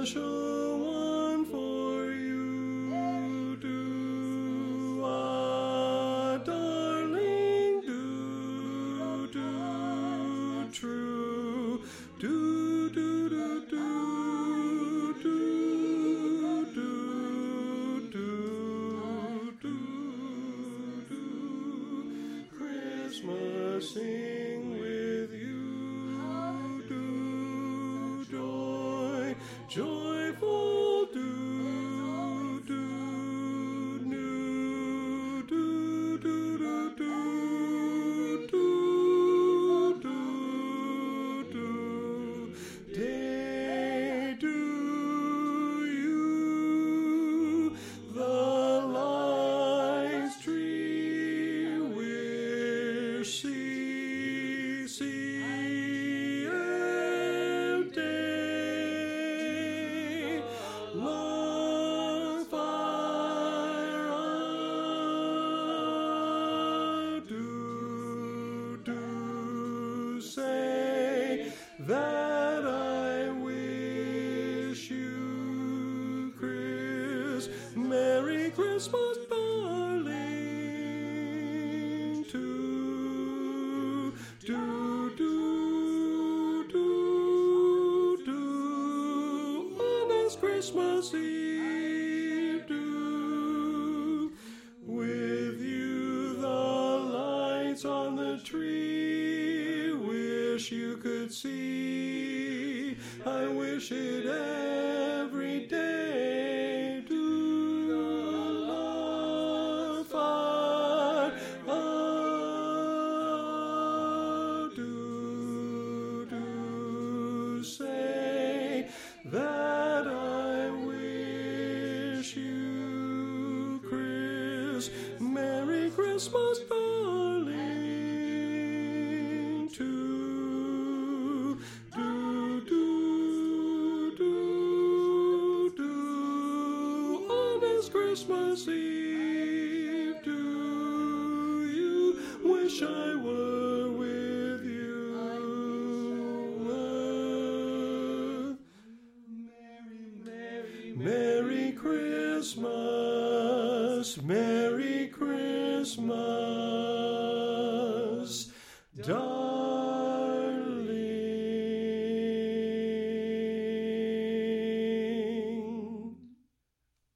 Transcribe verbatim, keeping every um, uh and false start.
special one for you. Do ah, darling, do do true, do do do do do do do do do. Christmas sing with you, do joy, joyful do do new do do do do do do do day do you the lights tree wish see see and day long fire do do say that I wish you Chris Merry Christmas darling to do do do do on this Christmas Eve do with you the lights on the tree wish you could see I wish it every day do love I ah, do do say that I wish you Chris Merry Christmas darling to do do do do on this Christmas Eve do you wish I were with you Merry Christmas, Merry Christmas, darling.